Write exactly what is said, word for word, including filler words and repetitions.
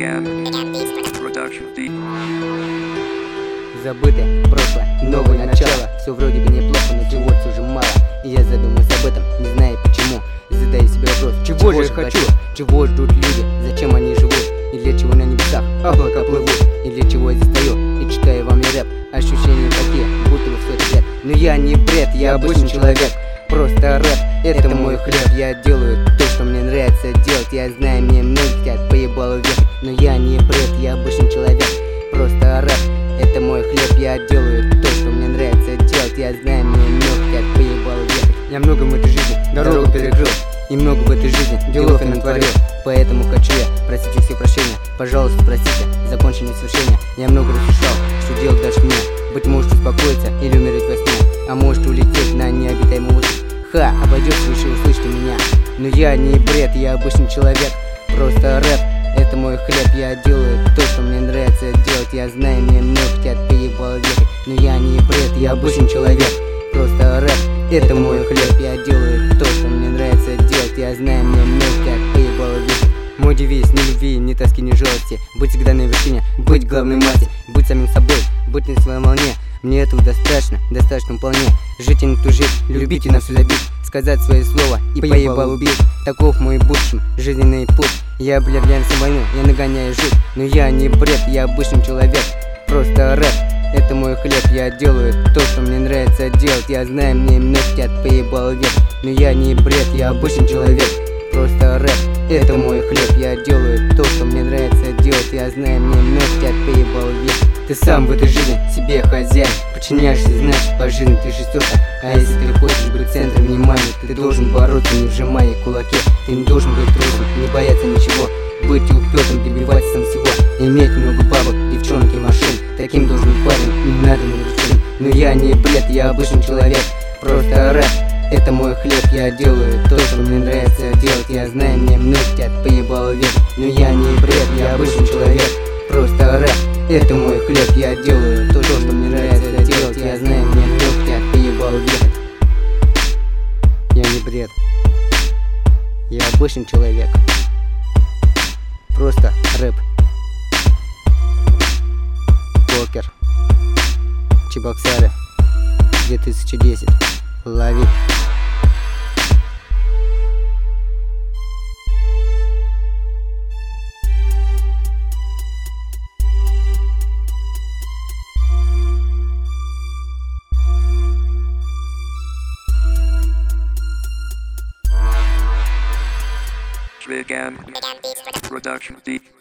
Забытое прошлое, новое начало. Все вроде бы неплохо, но чего-то уже мало. И я задумаюсь об этом, не знаю почему. Задаю себе вопрос, чего, чего же я хочу? Чего ждут люди, зачем они живут? И для чего на небесах облака плывут? И для чего я здесь стою и читаю вам рэп? Ощущения такие, будто бы все это бред. Но я не бред, я обычный человек. Просто рэп, это мой хлеб. Я делаю то, что мне нравится делать. Я знаю, мне многие хотят поебало вверх, но я не бред, я обычный человек. Просто рэп, это мой хлеб. Я делаю то, что мне нравится делать. Я знаю, мне многие хотят поебало вверх. Я много в этой жизни дорогу перекрыл, и много в этой жизни делов я натворил. Поэтому хочу я просить у всех прощения. Пожалуйста, простите за конченное свершение. Я много разрешал, что делать дальше мне. Быть может успокоиться или умереть во сне, а может улететь на необитаемый остров. Ха, обойдется, вы еще услышите меня. Но я не бред, я обычный человек. Просто рэп, это мой хлеб. Я делаю то, что мне нравится делать. Я знаю, мне много хотят поебало вверх, но я не бред, я обычный человек. Просто рэп, это мой хлеб. Я делаю то, что мне нравится делать. Я знаю, мне много хотят поебало вверх. Мой девиз: ни любви, ни тоски, ни жалости. Быть всегда на вершине, быть главной массе. Быть самим собой, быть на своей волне. Мне этого достаточно, достаточно вполне. Жить и не тужить, любить и на все забить. Сказать свои слова и поебал убить. Таков мой будущий жизненный путь. Я объявляю всю войну, я нагоняю жить. Но я не бред, я обычный человек. Просто рэп, это мой хлеб. Я делаю то, что мне нравится делать. Я знаю, мне много хотят поебал вверх, но я не бред, я обычный человек. Просто рэп, это мой хлеб. Я делаю то, что мне нравится делать. Я знаю, мне много хотят поебал вверх. Ты сам в этой жизни себе хозяин. Подчиняешься, значит по жизни ты шестерка. А если ты хочешь быть центром внимания, ты должен бороться, не вжимая кулаки. Ты не должен быть трусом, не бояться ничего. Быть упертым, добиваться сам всего. Иметь много бабок, девчонки, машин. Таким должен быть парень, не надо на вершин. Но я не бред, я обычный человек. Просто рэп, это мой хлеб. Я делаю то, что мне нравится делать. Я знаю, мне много хотят поебало вверх, но я не бред, я обычный человек. Просто рэп, это мой хлеб. Я делаю то, что мне нравится делать. Я знаю, мне много хотят поебало вверх. Я не бред, я обычный человек. Просто рэп. Покер, Чебоксары, две тысячи десять. Лови. Vegan Production Deep.